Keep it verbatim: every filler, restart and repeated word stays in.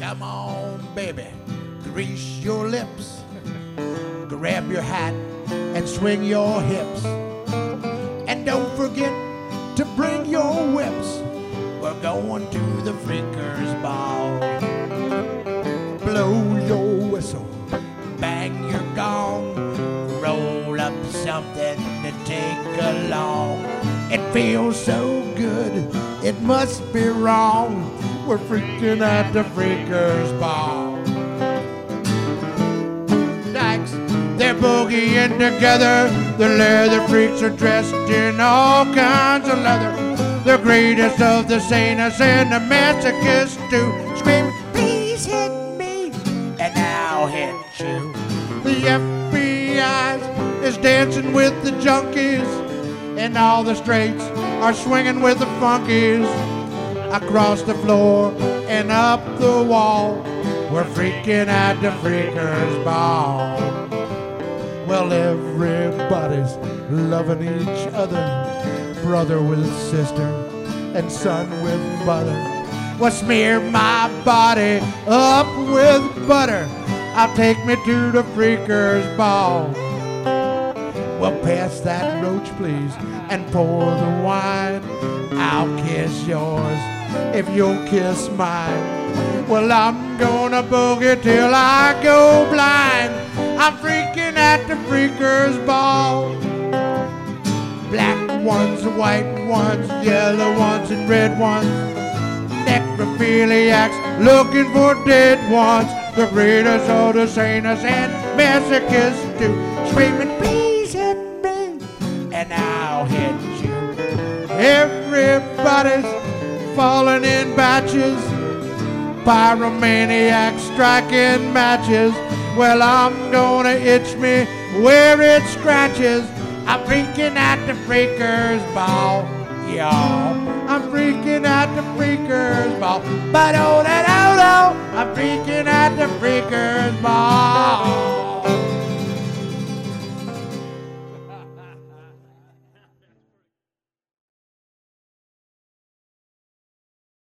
Come on, baby, grease your lips, grab your hat and swing your hips, and don't forget to bring your whips. We're going to the Freakers Ball. Blow your whistle, bang your gong, roll up something to take along. It feels so good, it must be wrong. We're freaking at the Freakers Ball. Dykes, they're boogieing together. The leather freaks are dressed in all kinds of leather. The greatest of the sanest and the masochists too. Scream, please hit me, and I'll hit you. The F B I is dancing with the junkies, and all the straights are swinging with the funkies. Across the floor and up the wall, we're freaking at the Freakers Ball. Well, everybody's loving each other, brother with sister and son with mother. Well, smear my body up with butter. I'll take me to the Freakers Ball. Well, pass that roach, please, and pour the wine. I'll kiss yours if you'll kiss mine. Well, I'm gonna boogie till I go blind. I'm freaking at the Freakers Ball. Black ones, white ones, yellow ones, and red ones. Necrophiliacs looking for dead ones. The greatest of the sanest and masochists too. Screaming, please hit me, and I'll hit you. Everybody's falling in batches, pyromaniacs striking matches. Well, I'm gonna itch me where it scratches. I'm freaking at the Freakers Ball, y'all. I'm freaking at the Freakers Ball. But